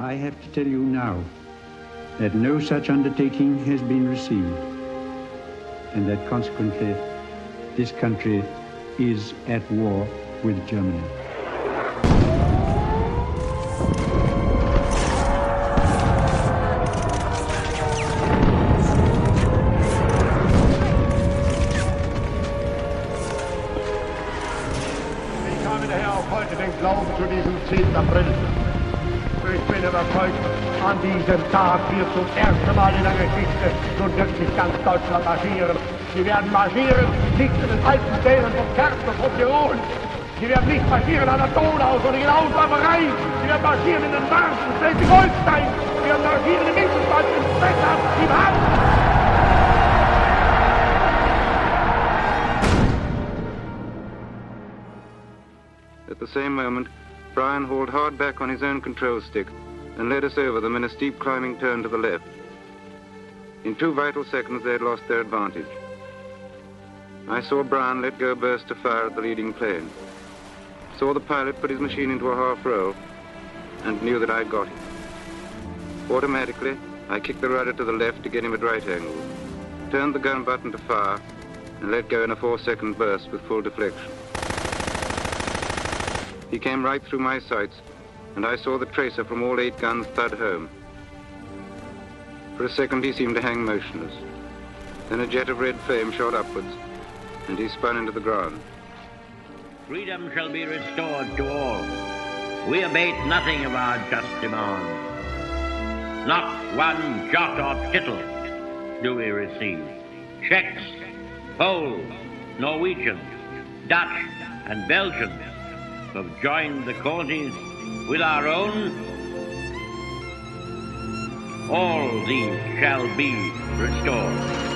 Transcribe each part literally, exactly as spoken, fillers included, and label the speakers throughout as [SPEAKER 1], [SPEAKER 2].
[SPEAKER 1] I have to tell you now that no such undertaking has been received, and that consequently this country is at war with Germany.
[SPEAKER 2] Ich habe daher auch heute den Glauben zu diesem zehnten April. Ich bin überzeugt, an diesem Tag wird zum ersten Mal in der Geschichte nun wirklich ganz Deutschland marschieren. Sie werden marschieren, nicht in den alten Dälen von Kerpen und von Tirol. Sie werden nicht marschieren an der Donau, sondern genauso am Rhein. Sie werden marschieren in den Marschen, in Schleswig-Holstein. Sie werden marschieren im Mittelstand, im Spessart, im Hamm.
[SPEAKER 3] At the same moment, Brian hauled hard back on his own control stick and led us over them in a steep climbing turn to the left. In two vital seconds, they had lost their advantage. I saw Brian let go a burst of fire at the leading plane, saw the pilot put his machine into a half roll, and knew that I'd got him. Automatically, I kicked the rudder to the left to get him at right angles, turned the gun button to fire, and let go in a four-second burst with full deflection. He came right through my sights, and I saw the tracer from all eight guns thud home. For a second, he seemed to hang motionless. Then a jet of red flame shot upwards, and he spun into the ground.
[SPEAKER 4] Freedom shall be restored to all. We abate nothing of our just demands. Not one jot or tittle do we receive. Czechs, Poles, Norwegians, Dutch, and Belgians have joined the causes with our own. All these shall be restored.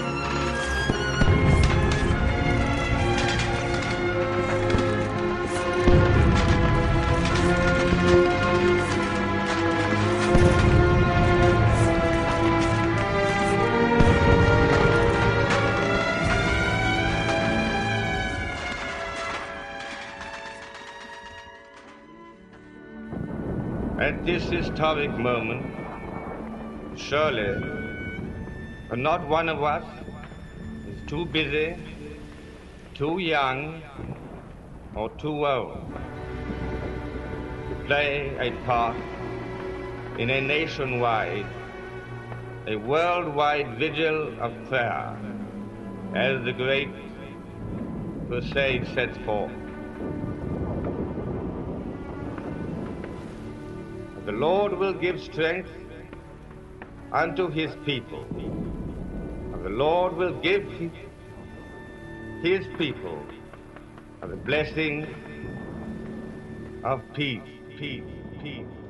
[SPEAKER 5] At this historic moment, surely not one of us is too busy, too young, or too old to play a part in a nationwide, a worldwide vigil of prayer as the great crusade sets forth. The Lord will give strength unto his people. And the Lord will give his people the blessing of peace, peace, peace.